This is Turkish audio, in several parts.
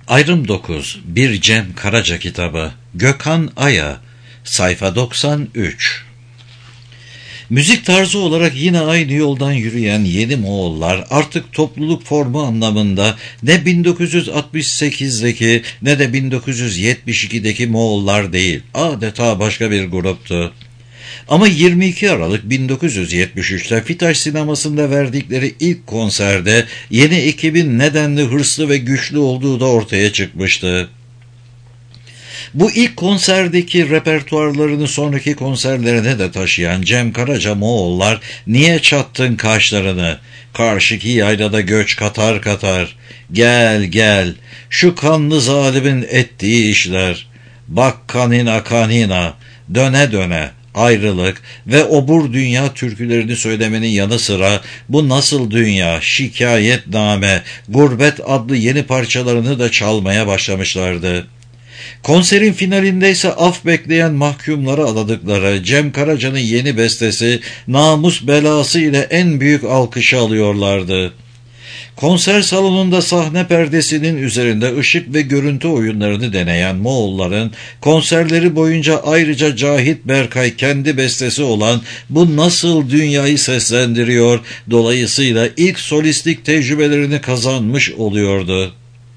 Ayrım 9. Bir Cem Karaca kitabı. Gökhan Aya. Sayfa 93. Müzik tarzı olarak yine aynı yoldan yürüyen yeni Moğollar artık topluluk formu anlamında ne 1968'deki ne de 1972'deki Moğollar değil, adeta başka bir gruptu. Ama 22 Aralık 1973'te Fitaş sinemasında verdikleri ilk konserde yeni ekibin nedenli hırslı ve güçlü olduğu da ortaya çıkmıştı. Bu ilk konserdeki repertuarlarını sonraki konserlerine de taşıyan Cem Karaca Moğollar niye çattın kaşlarını, karşıki yaylada göç katar katar, gel gel şu kanlı zalimin ettiği işler, bak kanina kanina, döne döne, ayrılık ve obur dünya türkülerini söylemenin yanı sıra bu nasıl dünya, şikayetname, gurbet adlı yeni parçalarını da çalmaya başlamışlardı. Konserin finalinde ise af bekleyen mahkumlara adadıkları Cem Karaca'nın yeni bestesi Namus Belası ile en büyük alkışı alıyorlardı. Konser salonunda sahne perdesinin üzerinde ışık ve görüntü oyunlarını deneyen Moğolların konserleri boyunca ayrıca Cahit Berkay kendi bestesi olan Bu Nasıl Dünya'yı seslendiriyor, dolayısıyla ilk solistlik tecrübelerini kazanmış oluyordu.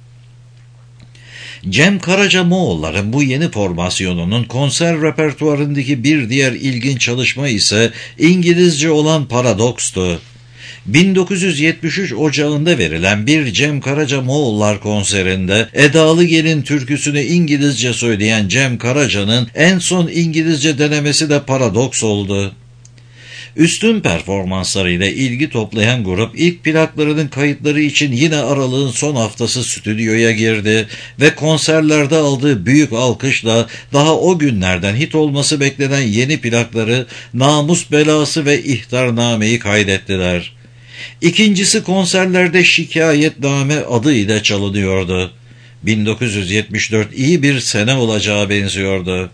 Cem Karaca Moğolların bu yeni formasyonunun konser repertuarındaki bir diğer ilginç çalışma ise İngilizce olan Paradox'tu. 1973 Ocağı'nda verilen bir Cem Karaca Moğollar konserinde Edalı Gelin türküsünü İngilizce söyleyen Cem Karaca'nın en son İngilizce denemesi de Paradox oldu. Üstün performanslarıyla ilgi toplayan grup ilk plaklarının kayıtları için yine aralığın son haftası stüdyoya girdi ve konserlerde aldığı büyük alkışla daha o günlerden hit olması beklenen yeni plakları Namus Belası ve İhtarname'yi kaydettiler. İkincisi konserlerde Şikayetname adıyla çalınıyordu. 1974 iyi bir sene olacağı benziyordu.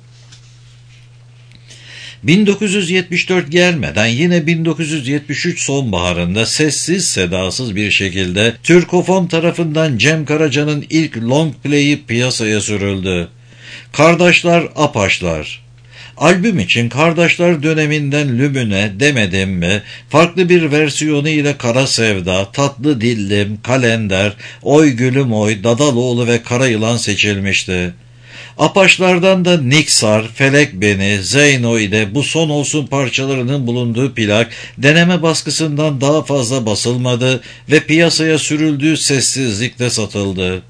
1974 gelmeden yine 1973 sonbaharında sessiz sedasız bir şekilde Türkofon tarafından Cem Karaca'nın ilk long play'i piyasaya sürüldü. Kardeşler Apaşlar. Albüm için Kardeşler döneminden Lümüne, Demedim mi, farklı bir versiyonu ile Kara Sevda, Tatlı Dillim, Kalender, Oy Gülüm Oy, Dadaloğlu ve Karayılan seçilmişti. Apaşlardan da Niksar, Felek Beni, Zeyno ile Bu Son Olsun parçalarının bulunduğu plak deneme baskısından daha fazla basılmadı ve piyasaya sürüldüğü sessizlikte satıldı.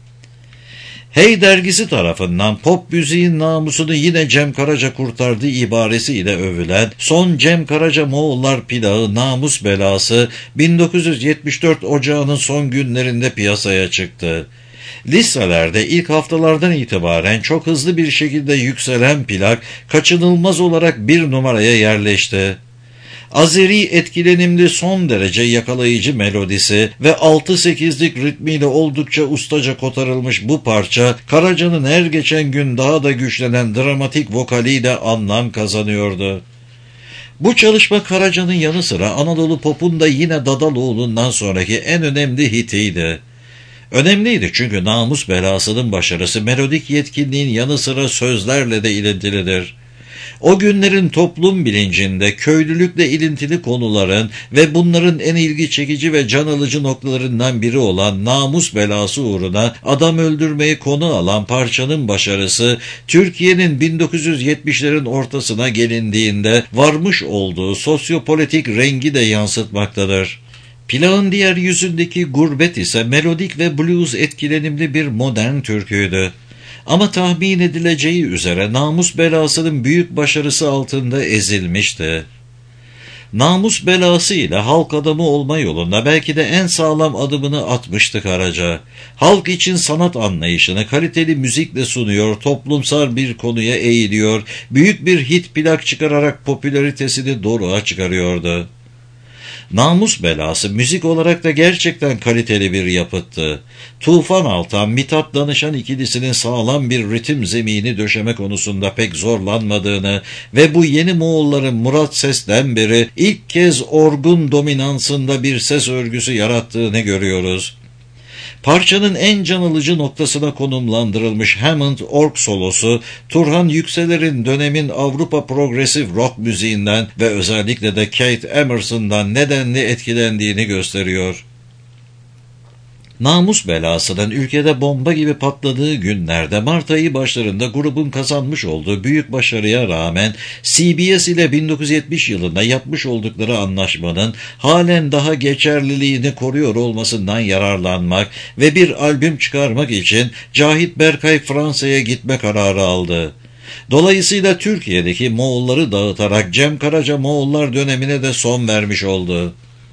Hey dergisi tarafından pop müziğin namusunu yine Cem Karaca kurtardığı ibaresiyle övülen son Cem Karaca Moğollar plağı Namus Belası 1974 Ocağı'nın son günlerinde piyasaya çıktı. Listelerde ilk haftalardan itibaren çok hızlı bir şekilde yükselen plak kaçınılmaz olarak bir numaraya yerleşti. Azeri etkilenimli son derece yakalayıcı melodisi ve 6-8'lik ritmiyle oldukça ustaca kotarılmış bu parça Karaca'nın her geçen gün daha da güçlenen dramatik vokaliyle anlam kazanıyordu. Bu çalışma Karaca'nın yanı sıra Anadolu Pop'un da yine Dadaloğlu'ndan sonraki en önemli hitiydi. Önemliydi çünkü Namus Belası'nın başarısı melodik yetkinliğin yanı sıra sözlerle de ilintilidir. O günlerin toplum bilincinde köylülükle ilintili konuların ve bunların en ilgi çekici ve can alıcı noktalarından biri olan namus belası uğruna adam öldürmeyi konu alan parçanın başarısı, Türkiye'nin 1970'lerin ortasına gelindiğinde varmış olduğu sosyopolitik rengi de yansıtmaktadır. Plağın diğer yüzündeki Gurbet ise melodik ve blues etkilenimli bir modern türküydü. Ama tahmin edileceği üzere Namus Belası'nın büyük başarısı altında ezilmişti. Namus Belası ile halk adamı olma yolunda belki de en sağlam adımını atmıştı Karaca. Halk için sanat anlayışını kaliteli müzikle sunuyor, toplumsal bir konuya eğiliyor, büyük bir hit plak çıkararak popülaritesini doruğa çıkarıyordu. Namus Belası müzik olarak da gerçekten kaliteli bir yapıttı. Tufan Altan, Mithat Danışan ikilisinin sağlam bir ritim zemini döşeme konusunda pek zorlanmadığını ve bu yeni Moğolların Murat Ses'ten beri ilk kez orgun dominansında bir ses örgüsü yarattığını görüyoruz. Parçanın en can alıcı noktasına konumlandırılmış Hammond org solosu, Turhan Yükseler'in dönemin Avrupa progresif rock müziğinden ve özellikle de Kate Emerson'dan nedenli etkilendiğini gösteriyor. Namus belasının ülkede bomba gibi patladığı günlerde Mart ayı başlarında grubun kazanmış olduğu büyük başarıya rağmen CBS ile 1970 yılında yapmış oldukları anlaşmanın halen daha geçerliliğini koruyor olmasından yararlanmak ve bir albüm çıkarmak için Cahit Berkay Fransa'ya gitme kararı aldı. Dolayısıyla Türkiye'deki Moğolları dağıtarak Cem Karaca Moğollar dönemine de son vermiş oldu.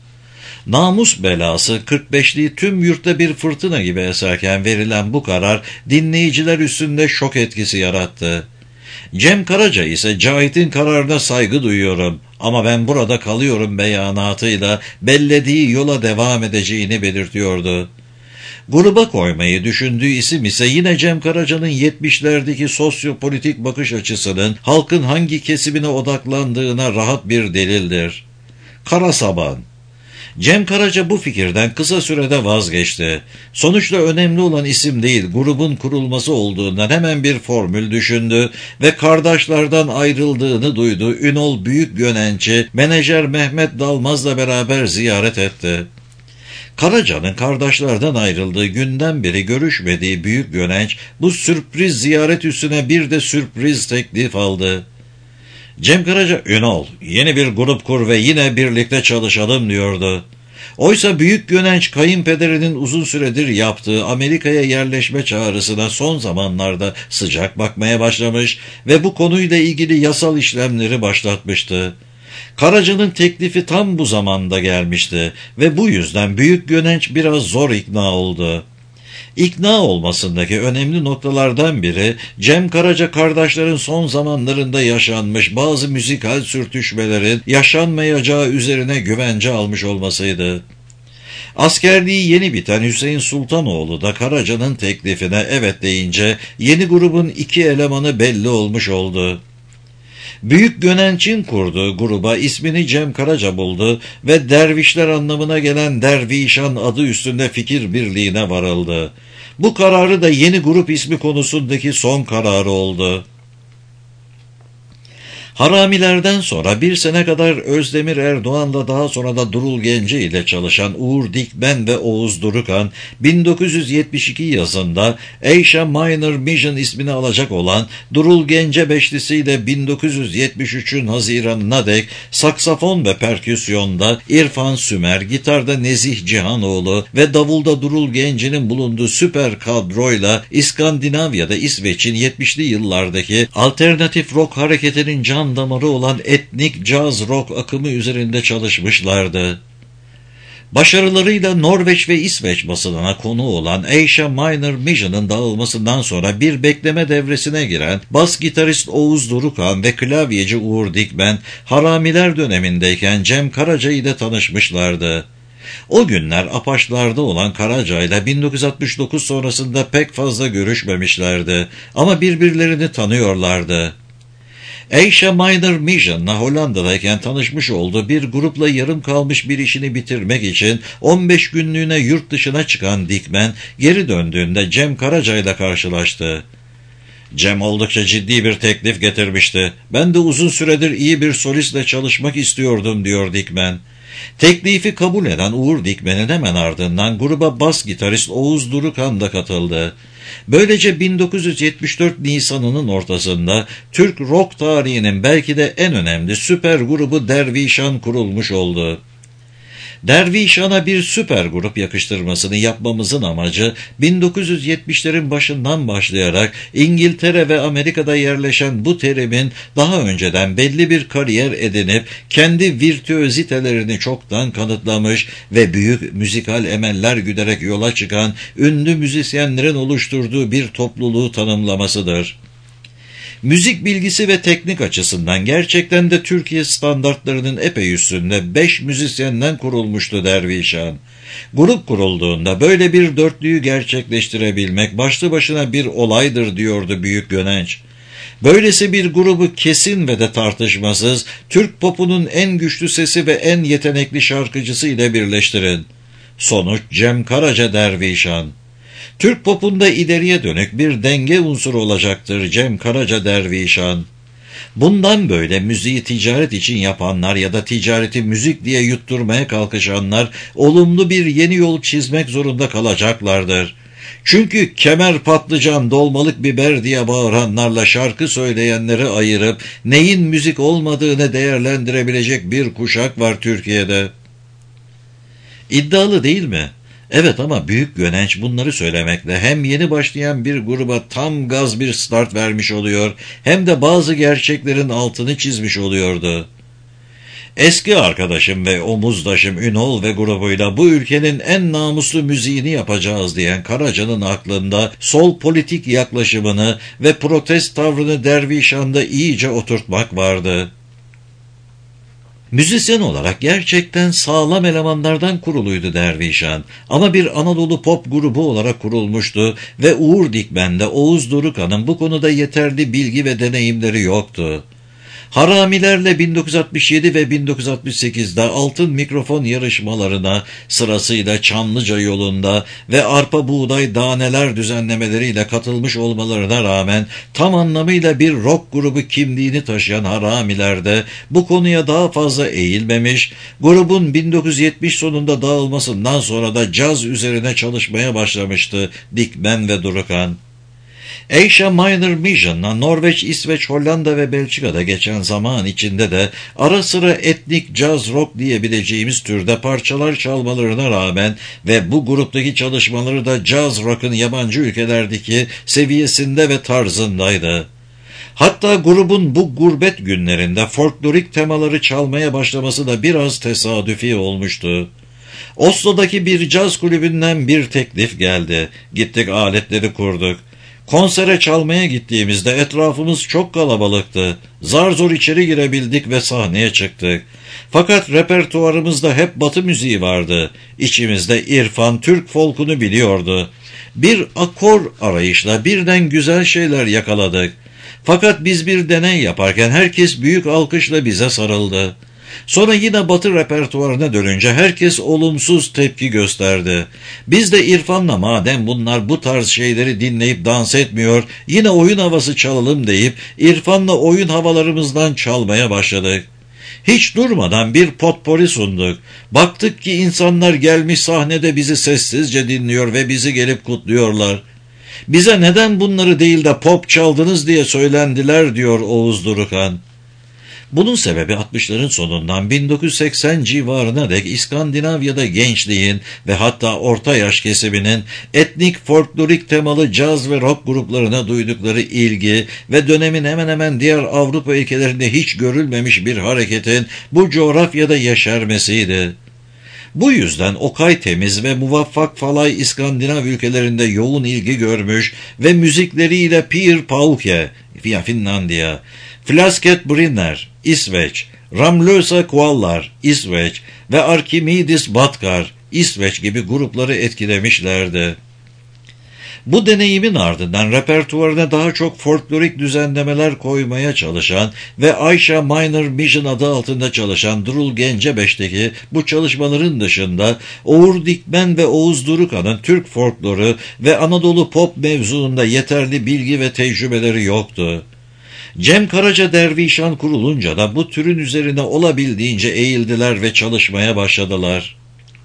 Namus belası 45'liği tüm yurtta bir fırtına gibi eserken verilen bu karar dinleyiciler üstünde şok etkisi yarattı. Cem Karaca ise Cahit'in kararına saygı duyuyorum ama ben burada kalıyorum beyanatıyla bellediği yola devam edeceğini belirtiyordu. Gruba koymayı düşündüğü isim ise yine Cem Karaca'nın 70'lerdeki sosyopolitik bakış açısının halkın hangi kesimine odaklandığına rahat bir delildir. Karasaban. Cem Karaca bu fikirden kısa sürede vazgeçti. Sonuçta önemli olan isim değil, grubun kurulması olduğundan hemen bir formül düşündü ve kardeşlerden ayrıldığını duydu. Ünol Büyükgönenç'i menajer Mehmet Dalmaz'la beraber ziyaret etti. Karaca'nın kardeşlerden ayrıldığı günden beri görüşmediği Büyükgönenç bu sürpriz ziyaret üstüne bir de sürpriz teklif aldı. Cem Karaca, Ünol, yeni bir grup kur ve yine birlikte çalışalım diyordu. Oysa Büyükgönenç kayınpederinin uzun süredir yaptığı Amerika'ya yerleşme çağrısına son zamanlarda sıcak bakmaya başlamış ve bu konuyla ilgili yasal işlemleri başlatmıştı. Karaca'nın teklifi tam bu zamanda gelmişti ve bu yüzden Büyükgönenç biraz zor ikna oldu. İkna olmasındaki önemli noktalardan biri Cem Karaca kardeşlerin son zamanlarında yaşanmış bazı müzikal sürtüşmelerin yaşanmayacağı üzerine güvence almış olmasıydı. Askerliği yeni biten Hüseyin Sultanoğlu da Karaca'nın teklifine evet deyince yeni grubun iki elemanı belli olmuş oldu. Büyükgönenç'in kurduğu gruba ismini Cem Karaca buldu ve dervişler anlamına gelen Dervişan adı üstünde fikir birliğine varıldı. Bu kararı da yeni grup ismi konusundaki son kararı oldu. Haramilerden sonra bir sene kadar Özdemir Erdoğan'la daha sonra da Durul Gence ile çalışan Uğur Dikmen ve Oğuz Durukan 1972 yazında Asia Minor Mission ismini alacak olan Durul Gence beşlisiyle 1973'ün Haziran'ına dek saksafon ve perküsyonda İrfan Sümer, gitarda Nezih Cihanoğlu ve davulda Durul Gence'nin bulunduğu süper kadroyla İskandinavya'da İsveç'in 70'li yıllardaki alternatif rock hareketinin can damarı olan etnik caz rock akımı üzerinde çalışmışlardı. Başarılarıyla Norveç ve İsveç basınına konu olan Asia Minor Mission'ın dağılmasından sonra bir bekleme devresine giren bas gitarist Oğuz Durukan ve klavyeci Uğur Dikmen, Haramiler dönemindeyken Cem Karaca ile tanışmışlardı. O günler Apaçlar'da olan Karaca ile 1969 sonrasında pek fazla görüşmemişlerdi ama birbirlerini tanıyorlardı. Asia Minor Mission'la Hollanda'dayken tanışmış olduğu bir grupla yarım kalmış bir işini bitirmek için 15 günlüğüne yurt dışına çıkan Dikmen geri döndüğünde Cem Karaca ile karşılaştı. Cem oldukça ciddi bir teklif getirmişti. Ben de uzun süredir iyi bir solistle çalışmak istiyordum diyor Dikmen. Teklifi kabul eden Uğur Dikmen'in hemen ardından gruba bas gitarist Oğuz Durukan da katıldı. Böylece 1974 Nisan'ının ortasında Türk rock tarihinin belki de en önemli süper grubu Dervişan kurulmuş oldu. Dervişan'a bir süper grup yakıştırmasını yapmamızın amacı 1970'lerin başından başlayarak İngiltere ve Amerika'da yerleşen bu terimin daha önceden belli bir kariyer edinip kendi virtüözitelerini çoktan kanıtlamış ve büyük müzikal emeller güderek yola çıkan ünlü müzisyenlerin oluşturduğu bir topluluğu tanımlamasıdır. Müzik bilgisi ve teknik açısından gerçekten de Türkiye standartlarının epey üstünde 5 müzisyenden kurulmuştu Dervişan. Grup kurulduğunda böyle bir dörtlüyü gerçekleştirebilmek başlı başına bir olaydır diyordu Büyükgönenç. Böylesi bir grubu kesin ve de tartışmasız Türk popunun en güçlü sesi ve en yetenekli şarkıcısı ile birleştirin. Sonuç Cem Karaca Dervişan. Türk popunda ileriye dönük bir denge unsuru olacaktır Cem Karaca Dervişan. Bundan böyle müziği ticaret için yapanlar ya da ticareti müzik diye yutturmaya kalkışanlar olumlu bir yeni yol çizmek zorunda kalacaklardır. Çünkü kemer patlıcan dolmalık biber diye bağıranlarla şarkı söyleyenleri ayırıp neyin müzik olmadığını değerlendirebilecek bir kuşak var Türkiye'de. İddialı değil mi? Evet, ama Büyük Gönenç bunları söylemekle hem yeni başlayan bir gruba tam gaz bir start vermiş oluyor, hem de bazı gerçeklerin altını çizmiş oluyordu. Eski arkadaşım ve omuzdaşım Ünal ve grubuyla bu ülkenin en namuslu müziğini yapacağız diyen Karaca'nın aklında sol politik yaklaşımını ve protest tavrını Dervişan'da iyice oturtmak vardı. Müzisyen olarak gerçekten sağlam elemanlardan kuruluydu Dervişan, ama bir Anadolu pop grubu olarak kurulmuştu ve Uğur Dikmen'de Oğuz Durukan'ın bu konuda yeterli bilgi ve deneyimleri yoktu. Haramilerle 1967 ve 1968'de altın mikrofon yarışmalarına sırasıyla Çamlıca yolunda ve arpa buğday daneler düzenlemeleriyle katılmış olmalarına rağmen tam anlamıyla bir rock grubu kimliğini taşıyan Haramilerde bu konuya daha fazla eğilmemiş, grubun 1970 sonunda dağılmasından sonra da caz üzerine çalışmaya başlamıştı Dikmen ve Durukan. Asia Minor Mission'la Norveç, İsveç, Hollanda ve Belçika'da geçen zaman içinde de ara sıra etnik jazz rock diyebileceğimiz türde parçalar çalmalarına rağmen ve bu gruptaki çalışmaları da jazz rock'ın yabancı ülkelerdeki seviyesinde ve tarzındaydı. Hatta grubun bu gurbet günlerinde folklorik temaları çalmaya başlaması da biraz tesadüfi olmuştu. Oslo'daki bir caz kulübünden bir teklif geldi. Gittik, aletleri kurduk. Konsere çalmaya gittiğimizde etrafımız çok kalabalıktı. Zar zor içeri girebildik ve sahneye çıktık. Fakat repertuarımızda hep Batı müziği vardı. İçimizde İrfan, Türk folkunu biliyordu. Bir akor arayışla birden güzel şeyler yakaladık. Fakat biz bir deney yaparken herkes büyük alkışla bize sarıldı. Sonra yine Batı repertuarına dönünce herkes olumsuz tepki gösterdi. Biz de İrfan'la madem bunlar bu tarz şeyleri dinleyip dans etmiyor, yine oyun havası çalalım deyip İrfan'la oyun havalarımızdan çalmaya başladık. Hiç durmadan bir potpori sunduk. Baktık ki insanlar gelmiş sahnede bizi sessizce dinliyor ve bizi gelip kutluyorlar. Bize neden bunları değil de pop çaldınız diye söylendiler diyor Oğuz Durukan. Bunun sebebi 60'ların sonundan 1980 civarına dek İskandinavya'da gençliğin ve hatta orta yaş kesiminin etnik folklorik temalı caz ve rock gruplarına duydukları ilgi ve dönemin hemen hemen diğer Avrupa ülkelerinde hiç görülmemiş bir hareketin bu coğrafyada yeşermesiydi. Bu yüzden Okay Temiz ve Muvaffak Falay İskandinav ülkelerinde yoğun ilgi görmüş ve müzikleriyle Pir Pauke, Finlandiya, Flasket Brinner, İsveç, Ramlösa Kuallar, İsveç ve Arkimidis Batkar, İsveç gibi grupları etkilemişlerdi. Bu deneyimin ardından repertuarına daha çok folklorik düzenlemeler koymaya çalışan ve Asia Minor Mission adı altında çalışan Durul Gencebeş'teki bu çalışmaların dışında Uğur Dikmen ve Oğuz Durukan'ın Türk folkloru ve Anadolu pop mevzuunda yeterli bilgi ve tecrübeleri yoktu. Cem Karaca Dervişan kurulunca da bu türün üzerine olabildiğince eğildiler ve çalışmaya başladılar.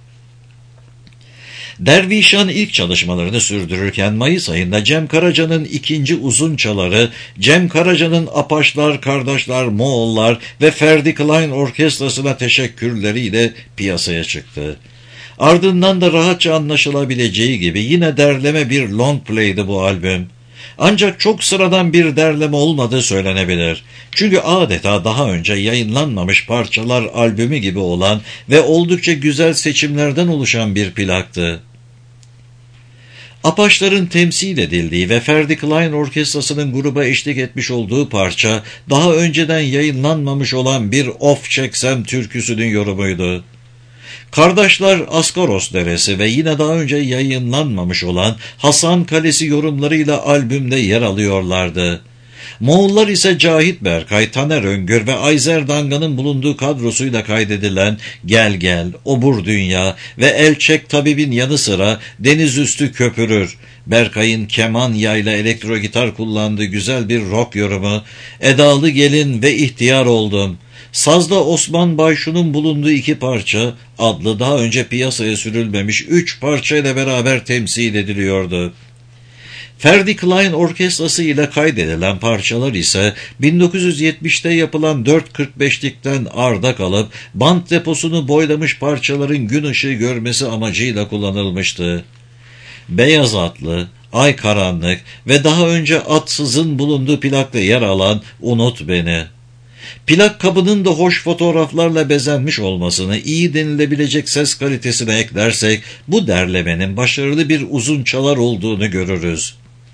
Dervişan ilk çalışmalarını sürdürürken Mayıs ayında Cem Karaca'nın ikinci uzun çaları, Cem Karaca'nın Apaçlar, Kardeşler, Moğollar ve Ferdi Klein Orkestrası'na teşekkürleriyle piyasaya çıktı. Ardından da rahatça anlaşılabileceği gibi yine derleme bir long play'di bu albüm. Ancak çok sıradan bir derleme olmadığı söylenebilir. Çünkü adeta daha önce yayınlanmamış parçalar albümü gibi olan ve oldukça güzel seçimlerden oluşan bir plaktı. Apaçların temsil edildiği ve Ferdi Klein Orkestrası'nın gruba eşlik etmiş olduğu parça, daha önceden yayınlanmamış olan bir Of Çeksem türküsünün yorumuydu. Kardeşler Askaros Deresi ve yine daha önce yayınlanmamış olan Hasan Kalesi yorumlarıyla albümde yer alıyorlardı. Moğollar ise Cahit Berkay, Taner Öngör ve Ayzer Danga'nın bulunduğu kadrosuyla kaydedilen Gel Gel, Obur Dünya ve Elçek Tabib'in yanı sıra Deniz Üstü Köpürür, Berkay'ın keman yayla elektro gitar kullandığı güzel bir rock yorumu, Edalı Gelin ve İhtiyar Oldum, sazda Osman Bayşu'nun bulunduğu 2 parça adlı daha önce piyasaya sürülmemiş 3 parçayla beraber temsil ediliyordu. Ferdi Klein Orkestrası ile kaydedilen parçalar ise 1970'te yapılan 4.45'likten arda kalıp band deposunu boylamış parçaların gün ışığı görmesi amacıyla kullanılmıştı. Beyaz Atlı, Ay Karanlık ve daha önce Atsız'ın bulunduğu plakta yer alan Unut Beni. Plak kabının da hoş fotoğraflarla bezenmiş olmasını iyi denilebilecek ses kalitesine eklersek bu derlemenin başarılı bir uzun çalar olduğunu görürüz.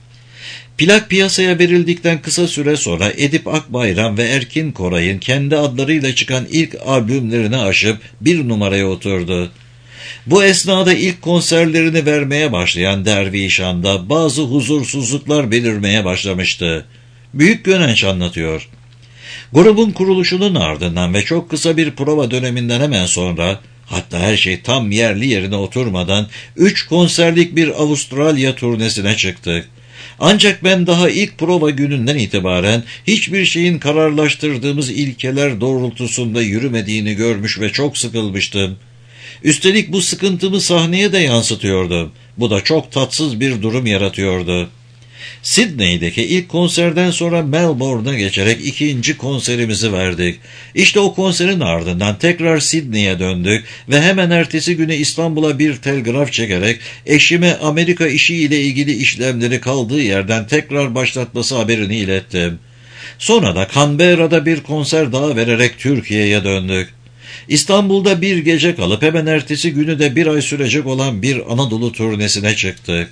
Plak piyasaya verildikten kısa süre sonra Edip Akbayram ve Erkin Koray'ın kendi adlarıyla çıkan ilk albümlerini aşıp 1 numaraya oturdu. Bu esnada ilk konserlerini vermeye başlayan Dervişan'da bazı huzursuzluklar belirmeye başlamıştı. Büyük Gönenç anlatıyor. Grubun kuruluşunun ardından ve çok kısa bir prova döneminden hemen sonra, hatta her şey tam yerli yerine oturmadan 3 konserlik bir Avustralya turnesine çıktık. Ancak ben daha ilk prova gününden itibaren hiçbir şeyin kararlaştırdığımız ilkeler doğrultusunda yürümediğini görmüş ve çok sıkılmıştım. Üstelik bu sıkıntımı sahneye de yansıtıyordum. Bu da çok tatsız bir durum yaratıyordu. Sydney'deki ilk konserden sonra Melbourne'a geçerek 2. konserimizi verdik. İşte o konserin ardından tekrar Sydney'e döndük ve hemen ertesi günü İstanbul'a bir telgraf çekerek eşime Amerika işiyle ilgili işlemleri kaldığı yerden tekrar başlatması haberini ilettim. Sonra da Canberra'da bir konser daha vererek Türkiye'ye döndük. İstanbul'da bir gece kalıp hemen ertesi günü de 1 ay sürecek olan bir Anadolu turnesine çıktık.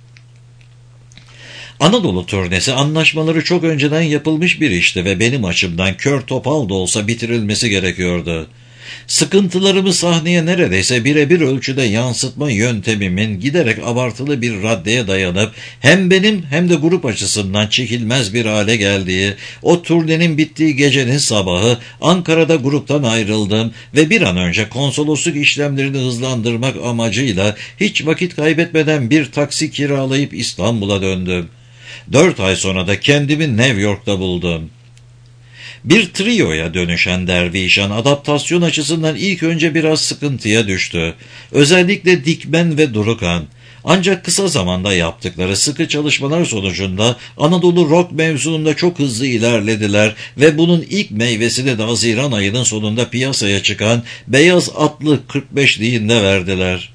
Anadolu turnesi anlaşmaları çok önceden yapılmış bir işti ve benim açımdan kör topal da olsa bitirilmesi gerekiyordu. Sıkıntılarımı sahneye neredeyse birebir ölçüde yansıtma yöntemimin giderek abartılı bir raddeye dayanıp hem benim hem de grup açısından çekilmez bir hale geldiği, o turnenin bittiği gecenin sabahı Ankara'da gruptan ayrıldım ve bir an önce konsolosluk işlemlerini hızlandırmak amacıyla hiç vakit kaybetmeden bir taksi kiralayıp İstanbul'a döndüm. 4 ay sonra da kendimi New York'ta buldum. Bir trioya dönüşen Dervişan adaptasyon açısından ilk önce biraz sıkıntıya düştü. Özellikle Dikmen ve Durukan. Ancak kısa zamanda yaptıkları sıkı çalışmalar sonucunda Anadolu rock mevzuunda çok hızlı ilerlediler ve bunun ilk meyvesini de Haziran ayının sonunda piyasaya çıkan Beyaz Atlı 45'liğinde verdiler.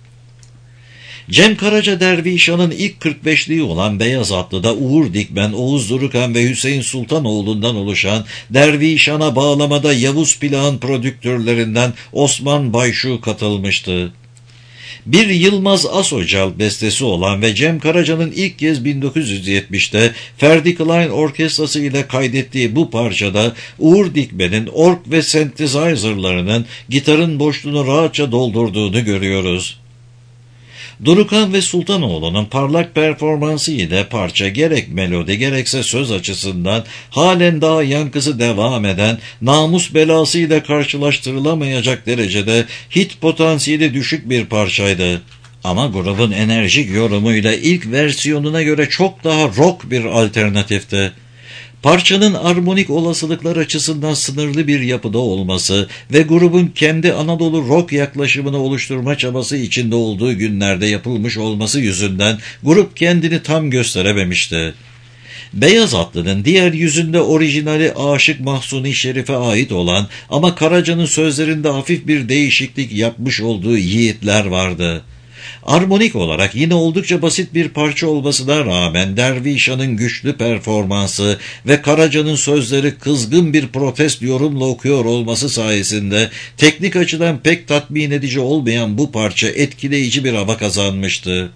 Cem Karaca Dervişan'ın ilk 45'liği olan Beyaz Atlı'da Uğur Dikmen, Oğuz Durukan ve Hüseyin Sultanoğlu'ndan oluşan Dervişan'a bağlamada Yavuz Plak'ın prodüktörlerinden Osman Bayşu katılmıştı. Bir Yılmaz Asocal bestesi olan ve Cem Karaca'nın ilk kez 1970'te Ferdi Klein Orkestrası ile kaydettiği bu parçada Uğur Dikmen'in org ve synthesizer'larının gitarın boşluğunu rahatça doldurduğunu görüyoruz. Durukan ve Sultanoğlu'nun parlak performansı ile parça gerek melodi gerekse söz açısından halen daha yankısı devam eden, namus belası ile karşılaştırılamayacak derecede hit potansiyeli düşük bir parçaydı. Ama grubun enerjik yorumuyla ilk versiyonuna göre çok daha rock bir alternatifti. Parçanın armonik olasılıklar açısından sınırlı bir yapıda olması ve grubun kendi Anadolu rock yaklaşımını oluşturma çabası içinde olduğu günlerde yapılmış olması yüzünden grup kendini tam gösterememişti. Beyaz Atlı'nın diğer yüzünde orijinali Aşık Mahsuni Şerif'e ait olan ama Karaca'nın sözlerinde hafif bir değişiklik yapmış olduğu Yiğitler vardı. Armonik olarak yine oldukça basit bir parça olmasına rağmen Dervişan'ın güçlü performansı ve Karaca'nın sözleri kızgın bir protest yorumla okuyor olması sayesinde teknik açıdan pek tatmin edici olmayan bu parça etkileyici bir hava kazanmıştı.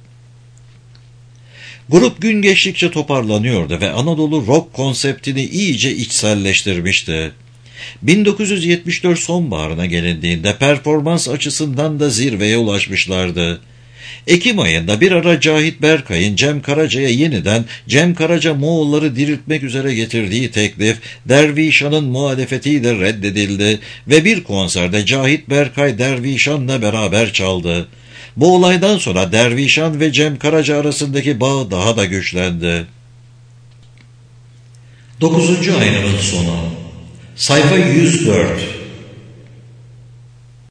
Grup gün geçtikçe toparlanıyordu ve Anadolu rock konseptini iyice içselleştirmişti. 1974 sonbaharına gelindiğinde performans açısından da zirveye ulaşmışlardı. Ekim ayında bir ara Cahit Berkay'ın Cem Karaca'ya yeniden Cem Karaca Moğolları diriltmek üzere getirdiği teklif Dervişan'ın muhalefetiyle reddedildi ve bir konserde Cahit Berkay Dervişan'la beraber çaldı. Bu olaydan sonra Dervişan ve Cem Karaca arasındaki bağ daha da güçlendi. 9. ayının sonu. Sayfa 104.